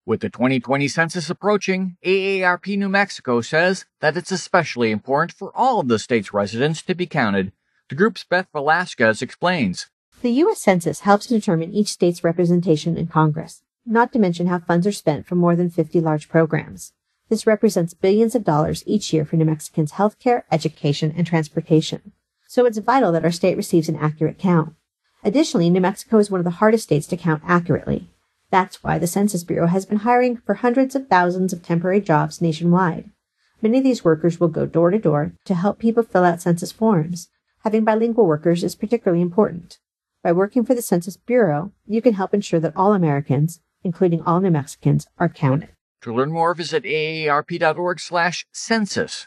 With the 2020 census approaching, AARP New Mexico says that it's especially important for all of the state's residents to be counted. The group's Beth Velasquez explains. The U.S. Census helps determine each state's representation in Congress, not to mention how funds are spent for more than 50 large programs. This represents billions of dollars each year for New Mexicans' healthcare, education, and transportation. So it's vital that our state receives an accurate count. Additionally, New Mexico is one of the hardest states to count accurately. That's why the Census Bureau has been hiring for hundreds of thousands of temporary jobs nationwide. Many of these workers will go door to door to help people fill out census forms. Having bilingual workers is particularly important. By working for the Census Bureau, you can help ensure that all Americans, including all New Mexicans, are counted. To learn more, visit aarp.org/census.